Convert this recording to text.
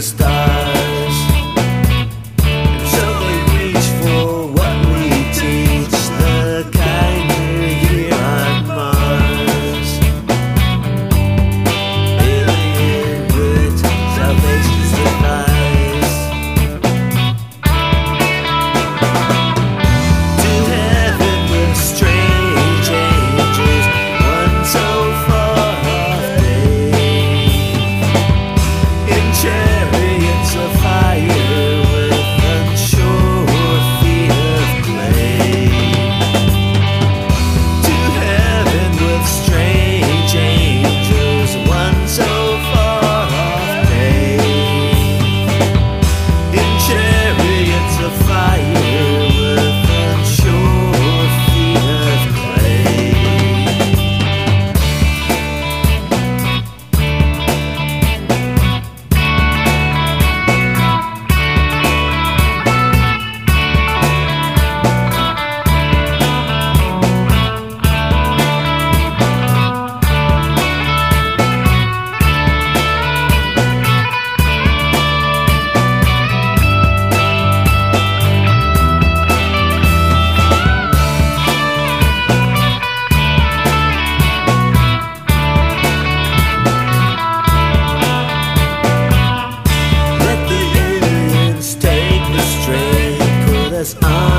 stars. And so they reach for what we teach, the kind we're here on Mars. Alien good, salvation's device. To heaven with strange angels, one so far off day. In chariots of fire with unsure feet of clay. To heaven with strange angels, one so far off day. In chariots of fire with unsure feet of clay. Let the aliens take the strain, put us on